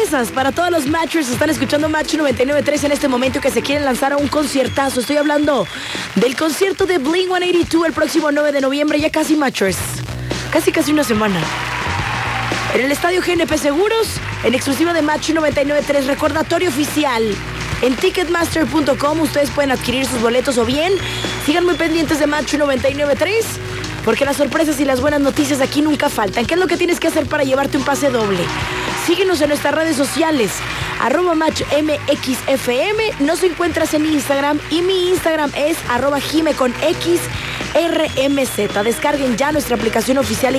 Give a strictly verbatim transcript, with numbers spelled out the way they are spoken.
sorpresas para todos los Matchers. Están escuchando Match noventa y nueve punto tres en este momento que se quieren lanzar a un conciertazo. Estoy hablando del concierto de Blink ciento ochenta y dos el próximo nueve de noviembre. Ya casi, Matchers. Casi, casi una semana. En el Estadio G N P Seguros, en exclusiva de Match noventa y nueve punto tres, recordatorio oficial. En ticketmaster punto com ustedes pueden adquirir sus boletos o bien sigan muy pendientes de Match noventa y nueve punto tres porque las sorpresas y las buenas noticias aquí nunca faltan. ¿Qué es lo que tienes que hacer para llevarte un pase doble? Síguenos en nuestras redes sociales, arroba Match M X F M. Nos encuentras en Instagram y mi Instagram es arroba Jime con X R M Z. Descarguen ya nuestra aplicación oficial